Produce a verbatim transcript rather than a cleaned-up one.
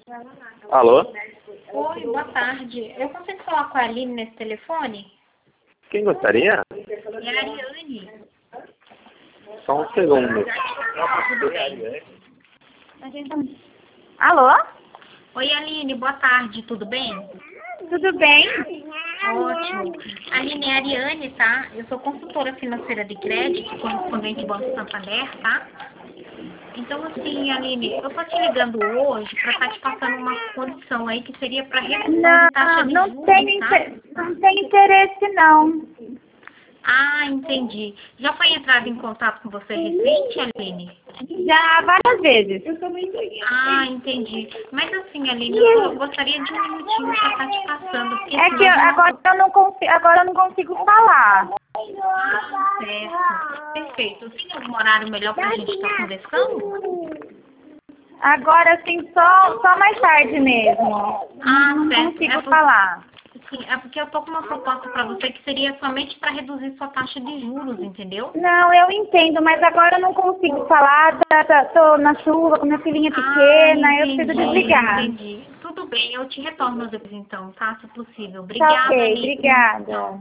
Alô? Oi, boa tarde. Eu consigo falar com a Aline nesse telefone? Quem gostaria? É a Ariane. Só um segundo. Alô? Oi, Aline, boa tarde, tudo bem? Tudo bem? Ótimo. Aline, é a Ariane, tá? Eu sou consultora financeira de crédito, correspondente do Banco Santander, tá? Então, assim, Aline, eu tô te ligando hoje para estar te passando uma condição aí que seria para redução de taxa Não, de não juros, tem, tá? inte- não tem interesse não. Ah, entendi. Já foi entrado em contato com você recente, Aline? Já várias vezes. Ah, entendi. Mas assim, Aline, eu só gostaria de um minutinho para estar te passando. Porque É que eu- senão agora eu não consigo, agora eu não consigo falar. Ah, certo. Perfeito. Tem algum horário melhor para a gente estar conversando? Agora sim, só, só mais tarde mesmo. Ah, não certo. consigo É por- falar. Sim, é porque eu tô com uma proposta para você que seria somente para reduzir sua taxa de juros, entendeu? Não, eu entendo, mas agora eu não consigo falar. Tá, tá, tô na chuva com minha filhinha pequena, Ah, eu preciso entendi, desligar. entendi. Tudo bem, eu te retorno depois então, tá? Se possível. Tá Obrigada, ok, Aline. obrigada.